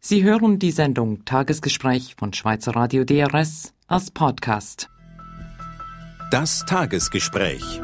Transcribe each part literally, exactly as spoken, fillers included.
Sie hören die Sendung Tagesgespräch von Schweizer Radio D R S als Podcast. Das Tagesgespräch.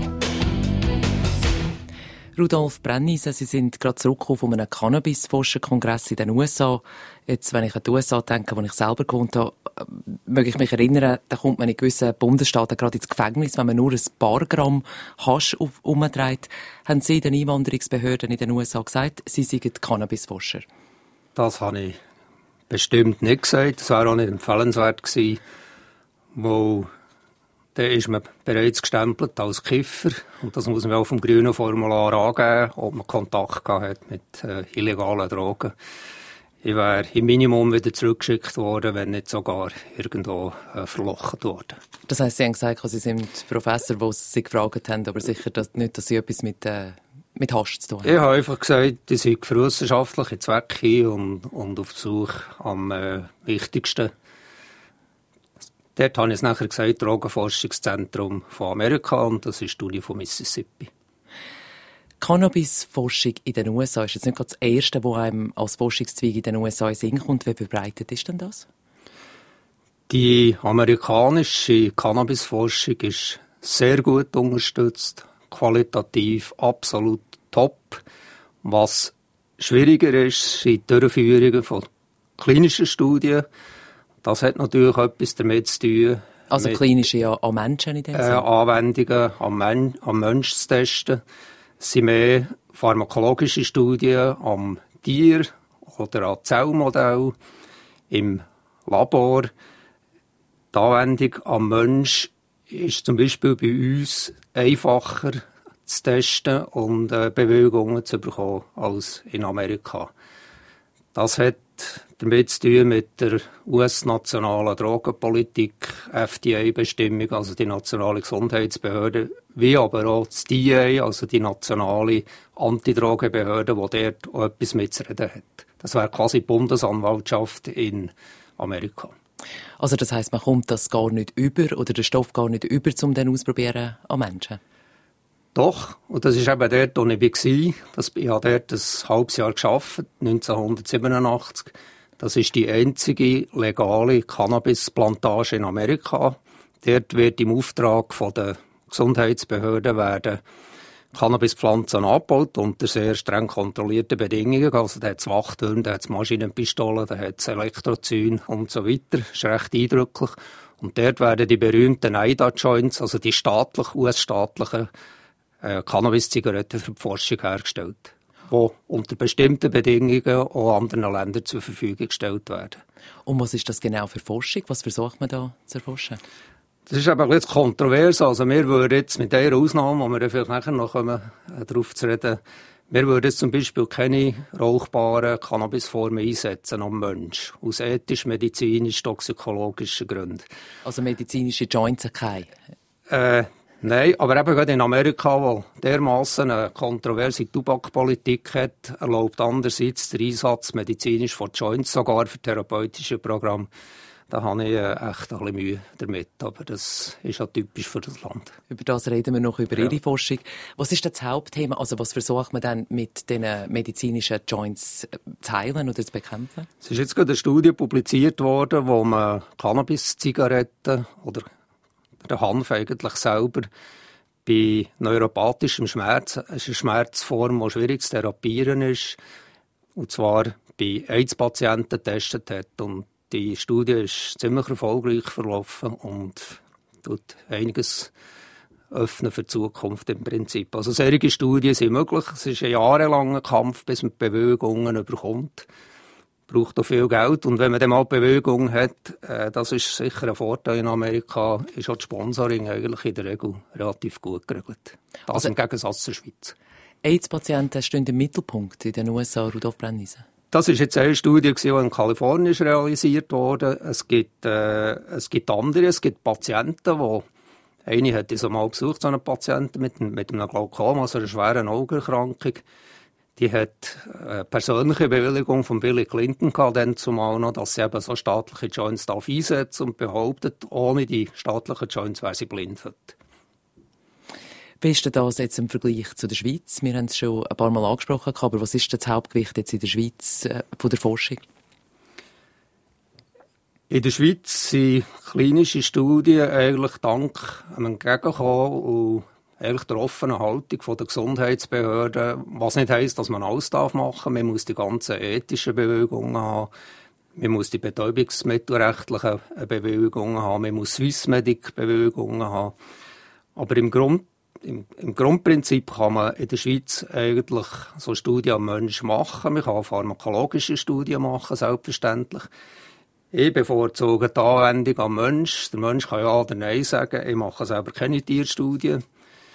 Rudolf Brenniesen, Sie sind gerade zurückgekommen von einem Cannabis-Forscherkongress in den U S A. Jetzt, wenn ich an die U S A denke, wo ich selber gewohnt habe, möge ich mich erinnern, da kommt man in gewissen Bundesstaaten gerade ins Gefängnis, wenn man nur ein paar Gramm Hasch umdreht. Haben Sie den Einwanderungsbehörden in den U S A gesagt, Sie seien Cannabis-Forscher? Das habe ich bestimmt nicht gesagt. Das wäre auch nicht empfehlenswert gewesen, weil dann ist man bereits gestempelt als Kiffer. Und das muss man auf dem grünen Formular angeben, ob man Kontakt gehabt hat mit äh, illegalen Drogen. Ich wäre im Minimum wieder zurückgeschickt worden, wenn nicht sogar irgendwo äh, verlochen worden. Das heisst, Sie haben gesagt, Sie sind Professor, wo Sie sich gefragt haben, aber sicher dass nicht, dass Sie etwas mit, äh, mit Hasch zu tun haben. Ich habe einfach gesagt, ich sei für wissenschaftliche Zwecke und, und auf die Suche am äh, wichtigsten. Dort habe ich es nachher gesagt, Drogenforschungszentrum von Amerika, und das ist die Uni von Mississippi. Cannabisforschung in den U S A ist jetzt nicht gerade das Erste, was einem als Forschungszweig in den U S A in den Sinn kommt. Wie verbreitet ist denn das? Die amerikanische Cannabisforschung ist sehr gut unterstützt, qualitativ absolut top. Was schwieriger ist, sind die Durchführungen von klinischen Studien. Das hat natürlich etwas damit zu tun. Also mit, klinische ja, an Menschen in dem äh, Sinne? Anwendungen am, Men- am Menschen zu testen. Es sind mehr pharmakologische Studien am Tier oder an Zellmodell im Labor. Die Anwendung am Mensch ist zum Beispiel bei uns einfacher zu testen und äh, Bewegungen zu bekommen als in Amerika. Das hat damit zu tun mit der U S-nationalen Drogenpolitik, F D A-Bestimmung, also die nationale Gesundheitsbehörde, wie aber auch das D A, also die nationale Antidrogenbehörde, die dort auch etwas mitzureden hat. Das wäre quasi die Bundesanwaltschaft in Amerika. Also das heisst, man kommt das gar nicht über oder der Stoff gar nicht über, um den auszuprobieren an Menschen? Doch, und das ist eben dort, wo ich war. Das, ich habe dort ein halbes Jahr gearbeitet, neunzehnhundertsiebenundachtzig. Das ist die einzige legale Cannabisplantage in Amerika. Dort wird im Auftrag von der Gesundheitsbehörden werden Cannabispflanzen angebaut unter sehr streng kontrollierten Bedingungen. Also da hat es Wachtürme, da hat es Maschinenpistolen, da hat es Elektrozäune und so weiter. Das ist recht eindrücklich. Und dort werden die berühmten I D A-Joints, also die staatlich, U S-staatlichen äh, Cannabis-Zigaretten für die Forschung hergestellt, die unter bestimmten Bedingungen auch anderen Ländern zur Verfügung gestellt werden. Und was ist das genau für Forschung? Was versucht man da zu erforschen? Das ist aber ein bisschen kontrovers. Also wir würden jetzt mit dieser Ausnahme, wo wir vielleicht nachher noch kommen, äh, darauf zu reden, wir würden jetzt zum Beispiel keine rauchbaren Cannabisformen einsetzen am Mensch. Aus ethisch, medizinisch, toxikologischen Gründen. Also medizinische Joints keine? Äh, Nein, aber eben gerade in Amerika, wo dermassen eine kontroverse Tabakpolitik hat, erlaubt andererseits den Einsatz medizinisch von Joints, sogar für therapeutische Programme. Da habe ich äh, echt ein bisschen Mühe damit, aber das ist ja typisch für das Land. Über das reden wir noch, über Ihre ja. Forschung. Was ist das Hauptthema? Also was versucht man dann mit den medizinischen Joints zu heilen oder zu bekämpfen? Es ist jetzt gerade eine Studie publiziert worden, wo man Cannabis-Zigaretten oder der Hanf eigentlich selber bei neuropathischem Schmerz, es ist eine Schmerzform, die schwierig zu therapieren ist, und zwar bei AIDS-Patienten getestet hat. Und die Studie ist ziemlich erfolgreich verlaufen und tut einiges öffnen für die Zukunft im Prinzip. Also solche Studien sind möglich. Es ist ein jahrelanger Kampf, bis man Bewegungen überkommt. Braucht auch viel Geld. Und wenn man dann mal Bewegung hat, äh, das ist sicher ein Vorteil in Amerika, ist auch das Sponsoring eigentlich in der Regel relativ gut geregelt. Das also, im Gegensatz zur Schweiz. AIDS-Patienten stehen im Mittelpunkt in den U S A, Rudolf Brenniesen. Das ist jetzt eine Studie, die in Kalifornien realisiert wurde. Es gibt, äh, es gibt andere, es gibt Patienten, die eine hat ich mal besucht, so einen Patienten mit, mit einem Glaukom, also einer schweren Augenerkrankung. Die hat eine persönliche Bewilligung von Bill Clinton gehabt, dann zumal noch, dass sie eben so staatliche Joints darf einsetzen und behauptet, ohne die staatlichen Joints wäre sie blind heute. Wie ist denn das jetzt im Vergleich zu der Schweiz? Wir haben es schon ein paar Mal angesprochen, aber was ist das Hauptgewicht jetzt in der Schweiz äh, von der Forschung? In der Schweiz sind klinische Studien eigentlich dank einem Entgegenkommen und eigentlich der offenen Haltung der Gesundheitsbehörden, was nicht heisst, dass man alles darf machen. Man muss die ganzen ethischen Bewilligungen haben, man muss die betäubungsmittelrechtlichen Bewilligungen haben, man muss Swissmedic-Bewilligungen haben. Aber im, Grund, im, im Grundprinzip kann man in der Schweiz eigentlich so Studien am Menschen machen. Man kann pharmakologische Studien machen, selbstverständlich. Ich bevorzuge die Anwendung am Mensch. Der Mensch kann ja oder nein sagen. Ich mache selber keine Tierstudien.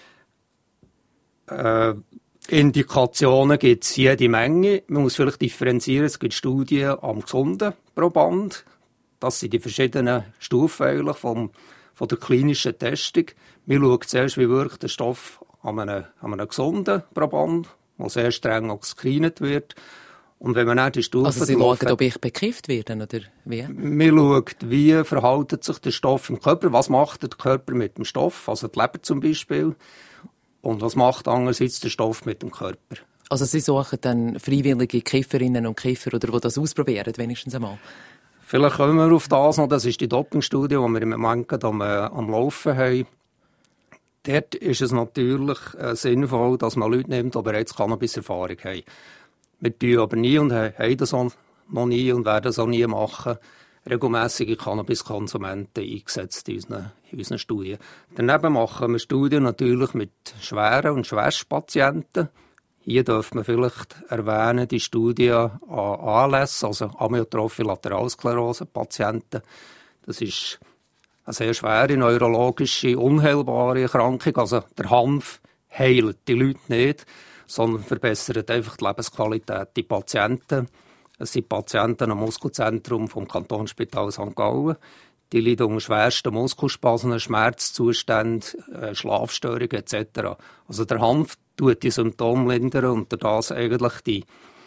Äh, Indikationen gibt es jede Menge. Man muss vielleicht differenzieren. Es gibt Studien am gesunden Proband. Das sind die verschiedenen Stufen eigentlich vom, von der klinischen Testung. Man schaut zuerst, wie wirkt der Stoff an einem, an einem gesunden Proband, der sehr streng auch gescreent wird. Und wenn man dann die Stufen also Sie schauen, ob ich bekifft werde, oder wie? Man schaut, wie verhält sich der Stoff im Körper, was macht der Körper mit dem Stoff, also die Leber zum Beispiel, und was macht andererseits der Stoff mit dem Körper. Also Sie suchen dann freiwillige Kifferinnen und Kiffer, oder die das ausprobieren, wenigstens einmal? Vielleicht kommen wir auf das noch, das ist die Dopingstudie, die wir im Moment am, äh, am Laufen haben. Dort ist es natürlich äh, sinnvoll, dass man Leute nimmt, die bereits Cannabis-Erfahrung haben. Wir tun aber nie und haben das auch noch nie und werden das auch nie machen, regelmässige Cannabiskonsumenten eingesetzt in unseren, in unseren Studien. Daneben machen wir Studien natürlich mit schweren und Schwerstpatienten. Hier darf man vielleicht erwähnen, die Studie an A L S, also Amyotrophe Lateralsklerose-Patienten. Das ist eine sehr schwere neurologische, unheilbare Erkrankung. Also der Hanf heilt die Leute nicht, sondern verbessert einfach die Lebensqualität. Die Patienten, es sind Patienten am Muskelzentrum vom Kantonsspital Sankt Gallen. Die leiden unter schwersten Muskelspasmen, Schmerzzuständen, Schlafstörungen et cetera. Also der Hanf tut die Symptome lindern und durch das eigentlich die,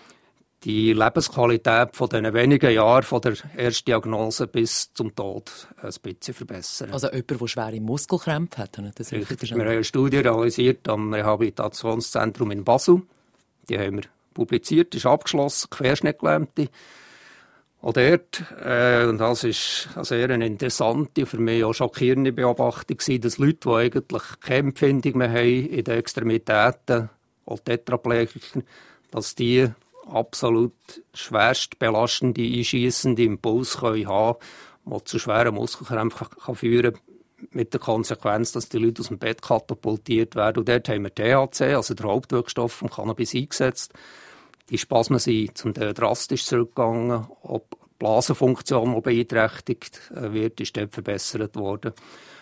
die Lebensqualität von diesen wenigen Jahren von der ersten Diagnose bis zum Tod ein bisschen verbessern. Also jemand, der schwere Muskelkrämpfe hat? Das richtig. Wir haben eine Studie realisiert am Rehabilitationszentrum in Basel. Die haben wir publiziert, ist abgeschlossen, Querschnittgelähmte. Auch dort, äh, und das ist eine sehr interessante, für mich auch schockierende Beobachtung gewesen, dass Leute, die eigentlich keine Empfindung mehr haben in den Extremitäten, auch Tetraplegiker, dass die absolut schwerst belastende, einschiessende Impulse können haben, die zu schweren Muskelkrämpfen kann führen kann, mit der Konsequenz, dass die Leute aus dem Bett katapultiert werden. Und dort haben wir T H C, also der Hauptwirkstoff vom Cannabis, eingesetzt. Die Spasmen sind zum Teil drastisch zurückgegangen. Ob die Blasenfunktion, die beeinträchtigt wird, ist dort verbessert worden.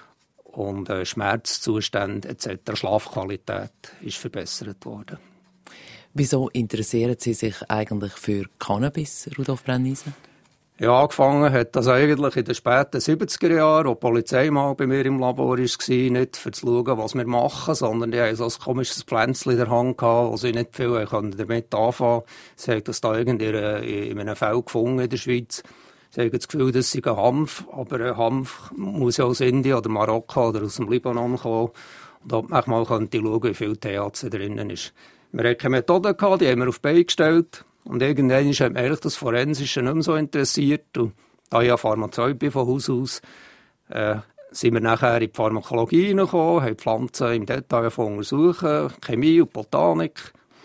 Und äh, Schmerzzustände et cetera, Schlafqualität ist verbessert worden. Wieso interessieren Sie sich eigentlich für Cannabis, Rudolf Brenniesen? Ja, angefangen hat das eigentlich in den späten siebziger Jahren, wo die Polizei mal bei mir im Labor war, nicht für zu schauen, was wir machen, sondern die hatten so ein komisches Pflänzchen in der Hand gehabt, wo sie nicht viel damit anfangen konnten. Sie haben das da irgendwie in einem Feld gefunden in der Schweiz. Sie haben das Gefühl, das sei ein Hanf, aber ein Hanf muss ja aus Indien oder Marokko oder aus dem Libanon kommen. Und da manchmal könnte ich schauen, wie viel T H C drinnen ist. Wir hatten keine Methode gehabt, die haben wir auf die Beine gestellt. Und irgendwann hat mich eigentlich das Forensische nicht mehr so interessiert. Und da ich ja Pharmazeut bin von Haus aus, äh, sind wir nachher in die Pharmakologie hineingekommen, haben Pflanzen im Detail untersuchen, Chemie und Botanik.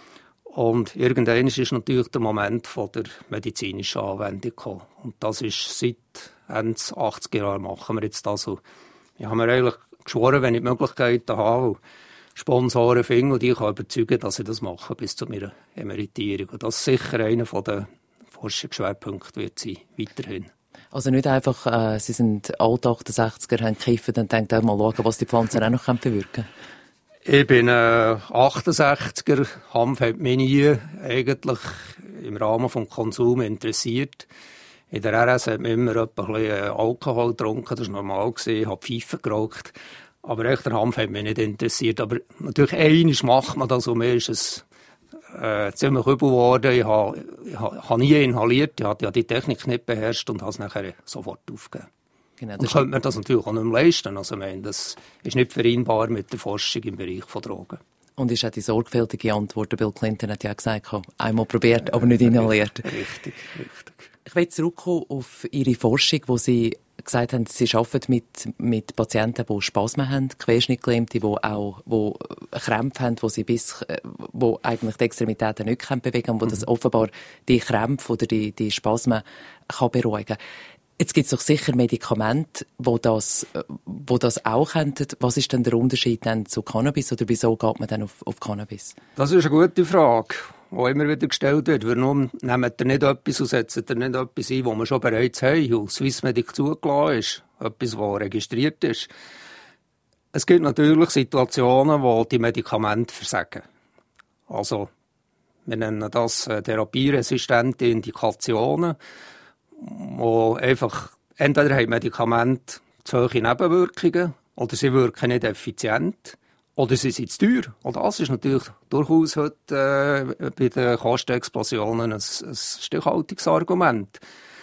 Und irgendwann ist natürlich der Moment von der medizinischen Anwendung gekommen. Und das ist seit Ende achtziger Jahren machen wir jetzt das. Und ich habe mir eigentlich geschworen, wenn ich die Möglichkeiten habe, Sponsoren finden und ich kann überzeugen, dass ich das mache bis zu meiner Emeritierung. Und das sicher einer der Forschungsschwerpunkte wird sein, weiterhin. Also nicht einfach, äh, Sie sind alt achtundsechziger, haben gekifft und denkt auch mal schauen, was die Pflanzen auch noch bewirken können. Ich bin äh, achtundsechziger. Hanf hat mich nie eigentlich im Rahmen des Konsums interessiert. In der R S hat man immer ein bisschen Alkohol getrunken, das war normal. Ich habe Pfeife geraucht. Aber echt, der Hanf hat mich nicht interessiert. Aber natürlich, einmal macht man das und mir ist es äh, ziemlich übel geworden. Ich habe, ich habe nie inhaliert, ich hatte ja die Technik nicht beherrscht und habe es nachher sofort aufgegeben. Genau, und könnte man das natürlich auch nicht mehr leisten. Also, ich meine, das ist nicht vereinbar mit der Forschung im Bereich von Drogen. Und ist auch die sorgfältige Antwort, Bill Clinton hat ja gesagt, einmal probiert, aber nicht inhaliert. Richtig, richtig. Ich will zurückkommen auf Ihre Forschung, wo Sie gesagt haben, Sie arbeiten mit, mit Patienten, die Spasmen haben, Querschnittgelähmte, die auch wo Krämpfe haben, wo sie bis, wo eigentlich die Extremitäten nicht bewegen können, wo das offenbar die Krämpfe oder die, die Spasmen kann beruhigen. Jetzt gibt es doch sicher Medikamente, wo das, wo das auch könnten. Was ist denn der Unterschied dann zu Cannabis oder wieso geht man dann auf, auf Cannabis? Das ist eine gute Frage, die immer wieder gestellt wird. Warum nehmt ihr nicht etwas und setzt ihr nicht etwas ein, das wir schon bereits haben und Swissmedic zugelassen ist, etwas, das registriert ist? Es gibt natürlich Situationen, wo die Medikamente versagen. Also, wir nennen das therapieresistente Indikationen, wo einfach, entweder haben Medikamente zu hohe Nebenwirkungen oder sie wirken nicht effizient oder sie sind zu teuer. Und das ist natürlich durchaus heute äh, bei den Kostenexplosionen ein, ein stichhaltiges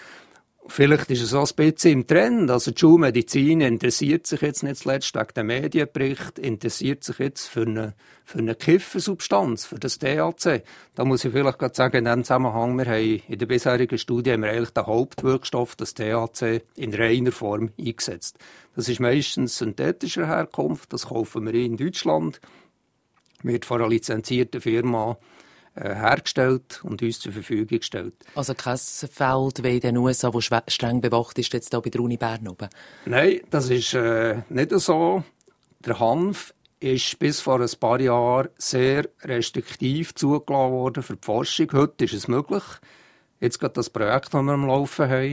Vielleicht ist es auch ein bisschen im Trend. Also die Schulmedizin interessiert sich jetzt nicht zuletzt wegen den Medienberichten, interessiert sich jetzt für eine, für eine Kiffersubstanz, für das T H C. Da muss ich vielleicht gerade sagen, in diesem Zusammenhang, wir haben in der bisherigen Studie haben wir eigentlich den Hauptwirkstoff, das T H C, in reiner Form eingesetzt. Das ist meistens synthetischer Herkunft, das kaufen wir in Deutschland, wird von einer lizenzierten Firma hergestellt und uns zur Verfügung gestellt. Also kein Feld wie in den U S A, das streng bewacht ist, jetzt hier bei der Uni Bern oben? Nein, das ist äh, nicht so. Der Hanf ist bis vor ein paar Jahren sehr restriktiv zugelassen worden für die Forschung. Heute ist es möglich. Jetzt geht das Projekt, das wir am Laufen haben.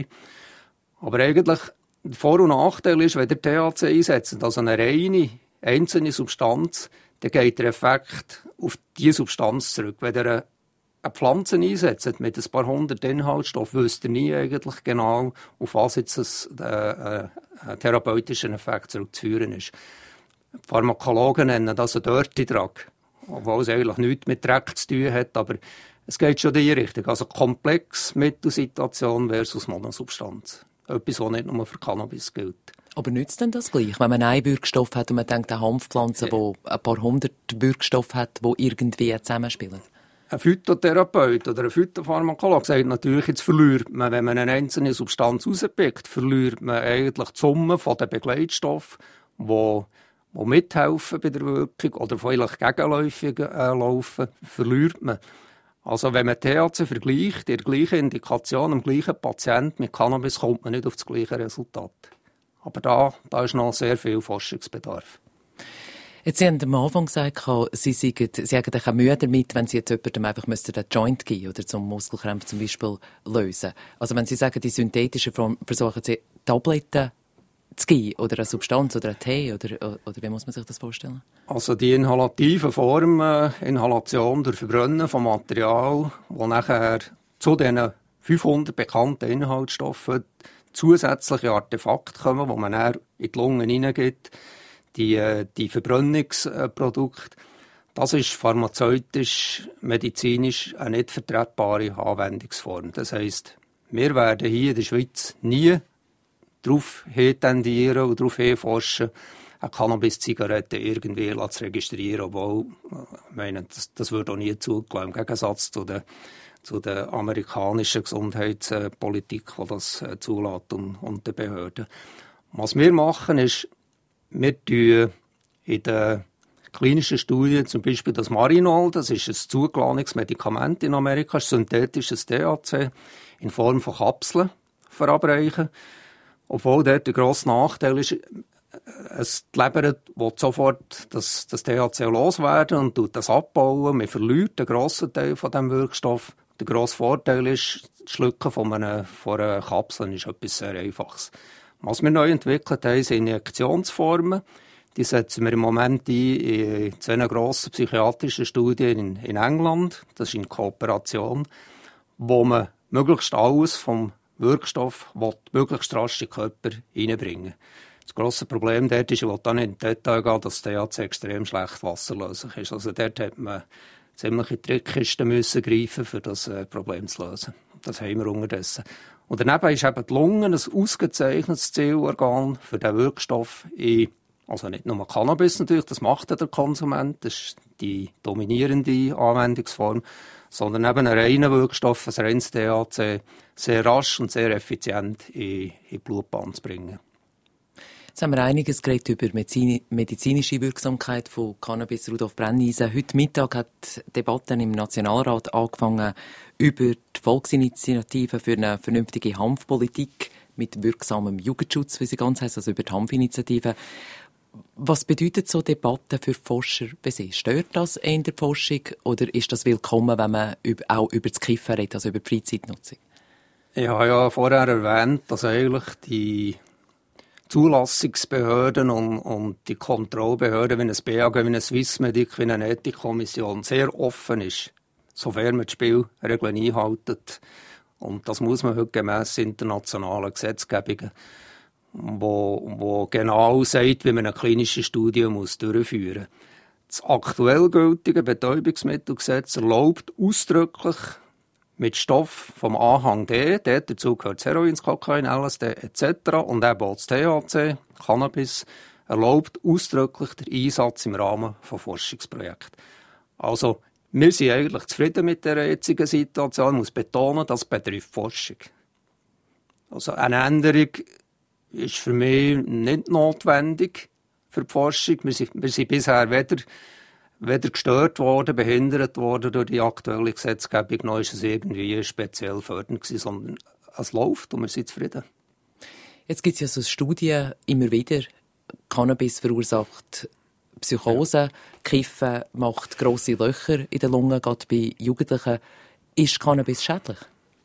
Aber eigentlich, der Vor- und Nachteil ist, wenn der T H C einsetzt, also eine reine, einzelne Substanz, dann geht der Effekt auf diese Substanz zurück. Wenn ihr eine Pflanze einsetzt mit ein paar hundert Inhaltsstoffen, wisst ihr nie eigentlich genau, auf was jetzt ein, äh, ein therapeutischer Effekt zurückzuführen ist. Die Pharmakologen nennen das einen Dirty Drug, obwohl es eigentlich nichts mit Dreck zu tun hat, aber es geht schon in die Richtung. Also komplex Mittelsituation versus Monosubstanz. Etwas, was nicht nur für Cannabis gilt. Aber nützt denn das gleich, wenn man einen Wirkstoff hat und man denkt, eine Hanfpflanze, die ja. ein paar hundert Wirkstoffe hat, die irgendwie zusammenspielen? Ein Phytotherapeut oder ein Phytopharmakologe sagt natürlich, jetzt verliert man, wenn man eine einzelne Substanz rauspickt, verliert man eigentlich die Summe von den Begleitstoffen, die, die mithelfen bei der Wirkung oder vielleicht gegenläufig äh, laufen, verliert man. Also wenn man T H C vergleicht, die gleiche Indikation am gleichen Patienten mit Cannabis, kommt man nicht auf das gleiche Resultat. Aber da, da ist noch sehr viel Forschungsbedarf. Jetzt, Sie haben am Anfang gesagt, Sie, sagen, Sie haben auch Mühe damit, wenn Sie jetzt jemandem einfach einen Joint geben oder zum Muskelkrämpfe zum Beispiel lösen. Also wenn Sie sagen, die synthetische Form, versuchen Sie Tabletten zu geben oder eine Substanz oder einen Tee oder, oder wie muss man sich das vorstellen? Also die inhalative Form, äh, Inhalation durch Verbrennen von Material, wo nachher zu diesen fünfhundert bekannten Inhaltsstoffen zusätzliche Artefakte kommen, die man dann in die Lungen hineingibt, die, die Verbrennungsprodukte. Das ist pharmazeutisch, medizinisch eine nicht vertretbare Anwendungsform. Das heisst, wir werden hier in der Schweiz nie darauf tendieren und darauf forschen, eine Cannabis-Zigarette irgendwie zu registrieren, obwohl, ich meine, das, das würde auch nie zugelassen, im Gegensatz zu der zu der amerikanischen Gesundheitspolitik, die das zulässt und, und den Behörden. Was wir machen, ist, wir tun in den klinischen Studien zum Beispiel das Marinol, das ist ein zugelasstes Medikament in Amerika, ein synthetisches T H C, in Form von Kapseln verabreichen. Obwohl dort der grosse Nachteil ist, es, die Leber will sofort das, das T H C loswerden und tut das abbauen. Man verliert einen grossen Teil von diesem Wirkstoff. Der grosse Vorteil ist, das Schlucken von einer, von einer Kapsel ist etwas sehr Einfaches. Was wir neu entwickelt haben, sind Injektionsformen. Die setzen wir im Moment ein in zwei grossen psychiatrischen Studien in, in England. Das ist in Kooperation, wo man möglichst alles vom Wirkstoff möglichst rasch in den Körper reinbringen. Das grosse Problem dort ist, ich will da nicht in Detail gehen, dass T H C extrem schlecht wasserlöslich ist. Also dort hat man ziemlich in die Trickkisten müssen greifen, um das äh, Problem zu lösen. Das haben wir unterdessen. Und daneben ist eben die Lunge ein ausgezeichnetes Zielorgan für den Wirkstoff in, also nicht nur Cannabis natürlich, das macht ja der Konsument, das ist die dominierende Anwendungsform, sondern eben einen reinen Wirkstoff, ein reines T H C, sehr rasch und sehr effizient in, in die Blutbahn zu bringen. Jetzt haben wir einiges geredet über die medizinische Wirksamkeit von Cannabis. Rudolf Brenniesen, heute Mittag hat Debatten im Nationalrat angefangen über die Volksinitiative für eine vernünftige Hanfpolitik mit wirksamem Jugendschutz, wie sie ganz heisst, also über die Hanfinitiative. Was bedeutet so Debatten für Forscher bei Sie? Stört das in der Forschung oder ist das willkommen, wenn man auch über das Kiffen redet, also über die Freizeitnutzung? Ich habe ja vorher erwähnt, dass eigentlich die Zulassungsbehörden und, und die Kontrollbehörden wie ein B A G, wie eine Swissmedic, wie eine Ethikkommission sehr offen ist, sofern man die Spielregeln einhält. Und das muss man heute gemäss internationalen Gesetzgebungen, wo, wo genau sagt, wie man eine klinische Studie muss durchführen muss. Das aktuell gültige Betäubungsmittelgesetz erlaubt ausdrücklich mit Stoff vom Anhang D, dort dazu gehört das Heroin, das Kokain, L S D et cetera und eben auch das T H C, Cannabis, erlaubt ausdrücklich den Einsatz im Rahmen von Forschungsprojekten. Also, wir sind eigentlich zufrieden mit der jetzigen Situation. Ich muss betonen, das betrifft Forschung. Also, eine Änderung ist für mich nicht notwendig für die Forschung. Wir sind, wir sind bisher weder weder gestört worden, behindert worden durch die aktuelle Gesetzgebung, noch ist es irgendwie speziell fördernd gewesen, sondern es läuft und wir sind zufrieden. Jetzt gibt es ja so Studien immer wieder, Cannabis verursacht Psychose, ja. Kiffen macht grosse Löcher in den Lungen, gerade bei Jugendlichen. Ist Cannabis schädlich?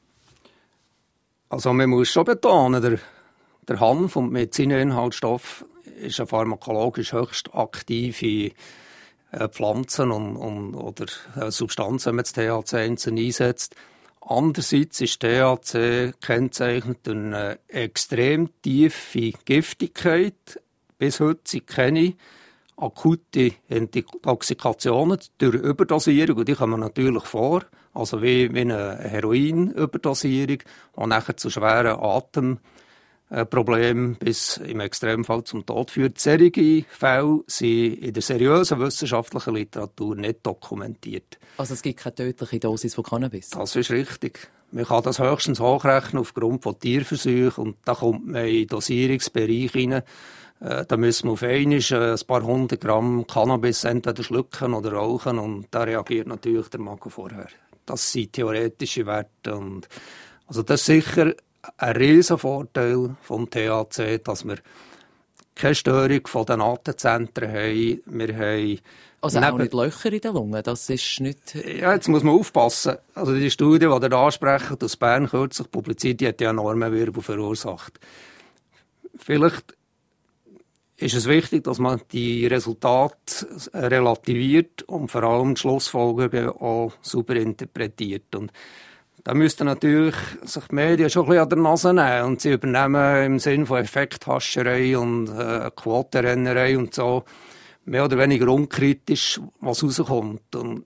Also man muss schon betonen, der, der Hanf und Medizininhaltsstoff ist eine pharmakologisch höchst aktive Pflanzen und, und, oder Substanzen, wenn man das T H C einzeln einsetzt. Andererseits ist T H C gekennzeichnet durch eine extrem tiefe Giftigkeit. Bis heute sind keine akute Intoxikationen durch Überdosierung, und die kommen natürlich vor, also wie, wie eine Heroinüberdosierung, die nachher zu schweren Atem Problem bis im Extremfall zum Tod führt. Solche Fälle sind in der seriösen wissenschaftlichen Literatur nicht dokumentiert. Also es gibt keine tödliche Dosis von Cannabis? Das ist richtig. Man kann das höchstens hochrechnen aufgrund von Tierversuchen und da kommt man in den Dosierungsbereich rein. Da müssen wir auf einmal ein paar hundert Gramm Cannabis entweder schlucken oder rauchen und da reagiert natürlich der Magen vorher. Das sind theoretische Werte. Und also das ist sicher ein riesen Vorteil vom T H C, dass wir keine Störung von den Atemzentren haben. Wir haben also auch nicht Löcher in den Lungen, das ist nicht... Ja, jetzt muss man aufpassen. Also die Studie, die ihr ansprechen, aus Bern kürzlich publiziert, die hat ja enorme Wirbel verursacht. Vielleicht ist es wichtig, dass man die Resultate relativiert und vor allem die Schlussfolgerungen auch sauber interpretiert. Und da müssten natürlich sich die Medien schon ein bisschen an der Nase nehmen und sie übernehmen im Sinne von Effekthascherei und äh, Quotenrennerei und so mehr oder weniger unkritisch, was rauskommt. Und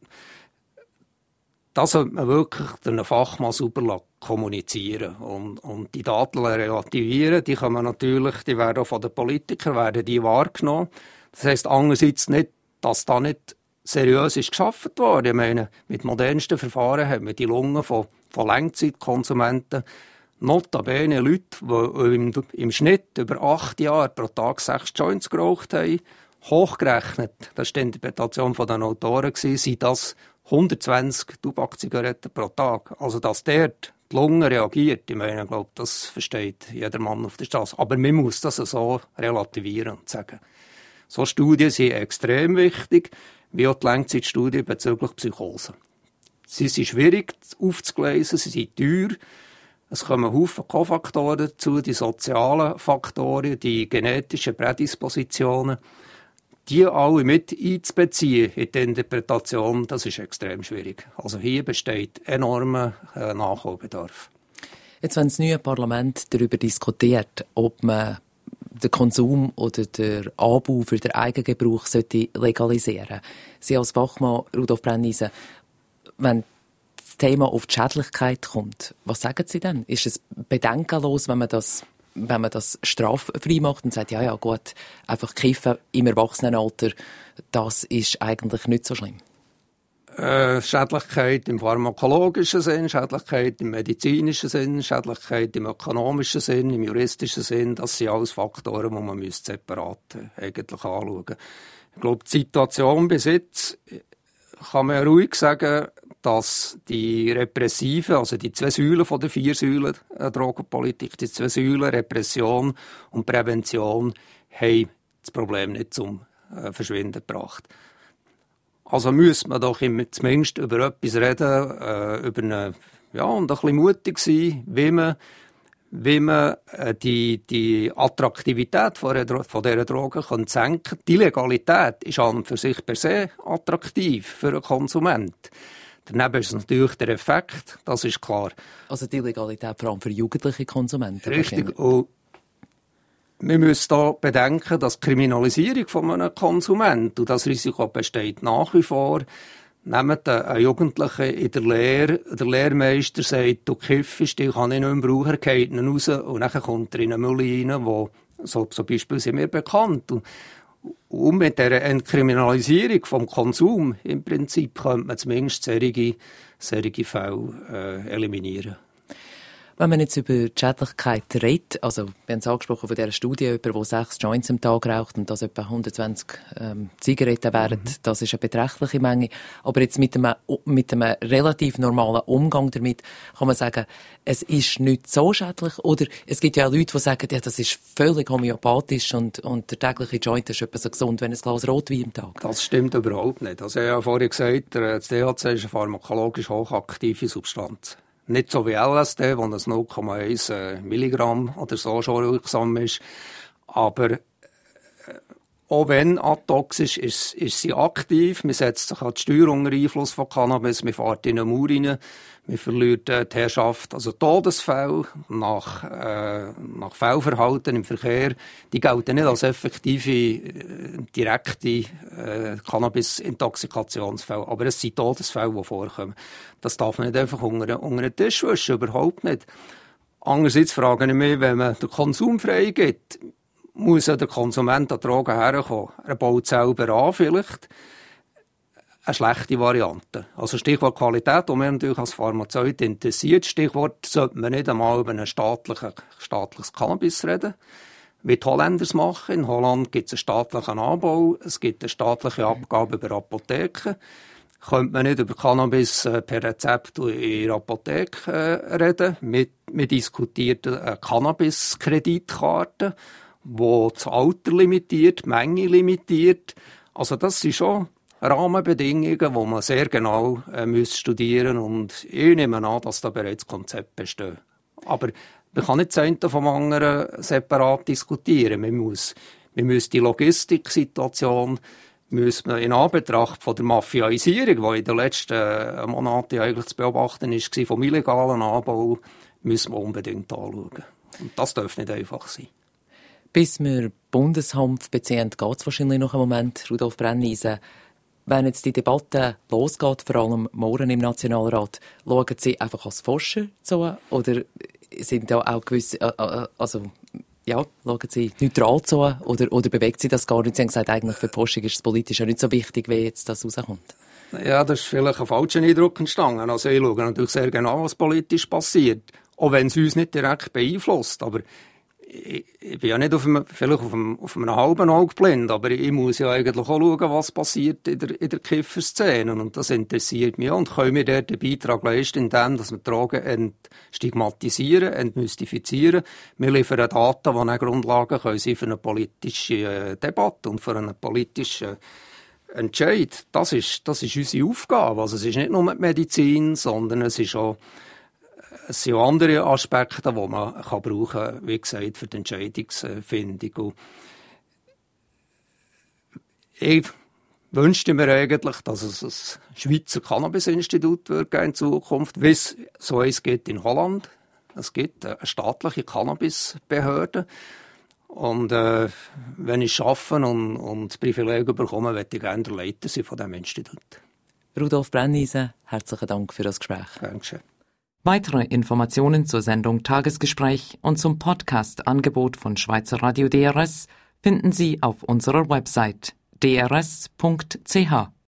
das sollte man wirklich durch einen Fachmann sauber kommunizieren und, und die Daten relativieren. Die kann man natürlich, die werden auch von den Politikern werden die wahrgenommen. Das heisst andererseits nicht, dass da nicht seriös ist geschaffen worden. Ich meine, mit modernsten Verfahren haben wir die Lungen von von Langzeitkonsumenten, notabene Leute, die im, im Schnitt über acht Jahre pro Tag sechs Joints geraucht haben, hochgerechnet, das war die Interpretation der Autoren, sind das hundertzwanzig Tabakzigaretten pro Tag. Also, dass dort die Lunge reagiert, ich meine, ich glaube, das versteht jeder Mann auf der Straße. Aber man muss das so relativieren und sagen. So Studien sind extrem wichtig, wie auch die Langzeitstudien bezüglich Psychose. Sie sind schwierig aufzugleisen, sie sind teuer. Es kommen Haufen Kofaktoren dazu, die sozialen Faktoren, die genetischen Prädispositionen. Die alle mit einzubeziehen in die Interpretation, das ist extrem schwierig. Also hier besteht enormer äh, Nachholbedarf. Jetzt, wenn das neue Parlament darüber diskutiert, ob man den Konsum oder den Anbau für den Eigengebrauch sollte legalisieren sollte. Sie als Fachmann, Rudolf Brenniesen, wenn das Thema auf die Schädlichkeit kommt, was sagen Sie denn? Ist es bedenkenlos, wenn man das, wenn man das straffrei macht und sagt, ja, ja, gut, einfach kiffen im Erwachsenenalter, das ist eigentlich nicht so schlimm? Äh, Schädlichkeit im pharmakologischen Sinn, Schädlichkeit im medizinischen Sinn, Schädlichkeit im ökonomischen Sinn, im juristischen Sinn, das sind alles Faktoren, die man separat eigentlich anschauen müsste. Ich glaube, die Situation bis jetzt kann man ruhig sagen, dass die repressive, also die zwei Säulen von der vier Säulen der Drogenpolitik, die zwei Säulen Repression und Prävention, haben das Problem nicht zum äh, Verschwinden gebracht. Also müsste man doch immer zumindest über etwas reden, äh, über eine, ja, und ein bisschen mutig sein, wie man, wie man äh, die, die Attraktivität von, der, von dieser Droge kann senken. Die Legalität ist an und für sich per se attraktiv für einen Konsument. Daneben ist es natürlich der Effekt, das ist klar. Also die Legalität vor allem für jugendliche Konsumenten. Richtig. Und wir müssen hier bedenken, dass die Kriminalisierung von einem Konsumenten, und das Risiko besteht nach wie vor, nehmt einen Jugendlichen in der Lehre, der Lehrmeister sagt, du kiffst, ich kann ihn nicht mehr brauchen, er geht ihn raus und dann kommt er in eine Mülle rein, wo, so zum Beispiel sind mir bekannt. Und, und mit dieser Entkriminalisierung vom Konsum im Prinzip könnte man zumindest solche, solche Fälle äh, eliminieren. Wenn man jetzt über die Schädlichkeit redet, also wir haben es angesprochen von dieser Studie, jemand, der sechs Joints am Tag raucht und das etwa hundertzwanzig ähm, Zigaretten wären, mhm. das ist eine beträchtliche Menge. Aber jetzt mit einem, mit einem relativ normalen Umgang damit kann man sagen, es ist nicht so schädlich. Oder es gibt ja auch Leute, die sagen, ja, das ist völlig homöopathisch und, und der tägliche Joint ist etwa so gesund, wenn ein Glas Rotwein am Tag. Das stimmt überhaupt nicht. Also ich habe vorhin gesagt, das T H C ist eine pharmakologisch hochaktive Substanz. Nicht so wie L S D, wo das null Komma eins Milligramm oder so schon wirksam ist. Aber äh, auch wenn atoxisch ist, ist sie aktiv. Man setzt sich an die Steuerung unter Einfluss von Cannabis. Man fährt in eine Mauer rein. Man verliert äh, die Herrschaft. Also Todesfälle nach, äh, nach Fehlverhalten im Verkehr, die gelten nicht als effektive, äh, direkte äh, Cannabis-Intoxikationsfälle. Aber es sind Todesfälle, die vorkommen. Das darf man nicht einfach unter, unter den Tisch wischen, überhaupt nicht. Andererseits frage ich mich, wenn man den Konsum freigibt, muss ja der Konsument an Drogen herkommen. Er baut selber an, vielleicht. Eine schlechte Variante. Also Stichwort Qualität, und mir natürlich als Pharmazeut interessiert. Stichwort, sollte man nicht einmal über ein staatliches, staatliches Cannabis reden, wie die Holländer es machen. In Holland gibt es einen staatlichen Anbau, es gibt eine staatliche Abgabe über Apotheken. Könnte man nicht über Cannabis äh, per Rezept in der Apotheke äh, reden? Wir, wir diskutierten eine Cannabis-Kreditkarte, die das Alter limitiert, die Menge limitiert. Also das sind schon Rahmenbedingungen, die man sehr genau äh, studieren muss. Und ich nehme an, dass da bereits Konzepte bestehen. Aber man kann nicht das eine vom anderen separat diskutieren. Man muss, man muss die Logistiksituation müssen wir in Anbetracht von der Mafiaisierung, die in den letzten Monaten eigentlich zu beobachten war, vom illegalen Anbau, müssen wir unbedingt anschauen. Und das darf nicht einfach sein. Bis wir Bundeshanf beziehen, geht es wahrscheinlich noch einen Moment, Rudolf Brenneisen. Wenn jetzt die Debatte losgeht, vor allem morgen im Nationalrat, schauen Sie einfach als Forscher zu oder sind da auch gewisse, äh, also ja, schauen Sie neutral zu oder, oder bewegt Sie das gar nicht? Sie haben gesagt, eigentlich für die Forschung ist es politisch ja nicht so wichtig, wie jetzt das rauskommt. Ja, das ist vielleicht ein falscher Eindruck entstanden. Also ich schaue natürlich sehr genau, was politisch passiert, auch wenn es uns nicht direkt beeinflusst. Aber ich, ich bin ja nicht auf einem, vielleicht auf einem, auf einem halben Auge blind, aber ich muss ja eigentlich auch schauen, was passiert in der, in der Kifferszene. Und das interessiert mich auch. Und können wir dort den Beitrag leisten, indem dass wir Drogen entstigmatisieren, entmystifizieren. Wir liefern Daten, die eine Grundlage können sein für eine politische Debatte und für einen politischen Entscheid. Das ist, das ist unsere Aufgabe. Also es ist nicht nur die Medizin, sondern es ist auch Es sind auch andere Aspekte, die man kann brauchen kann, wie gesagt, für die Entscheidungsfindung. Und ich wünschte mir eigentlich, dass es ein Schweizer Cannabis-Institut wird in Zukunft, wie es so eins gibt in Holland. Es gibt eine staatliche Cannabis-Behörde. Und äh, wenn ich arbeite und, und das Privileg bekomme, möchte ich gerne der Leiter sein von diesem Institut. Rudolf Brenneisen, herzlichen Dank für das Gespräch. Dankeschön. Weitere Informationen zur Sendung Tagesgespräch und zum Podcast-Angebot von Schweizer Radio D R S finden Sie auf unserer Website d r s punkt c h.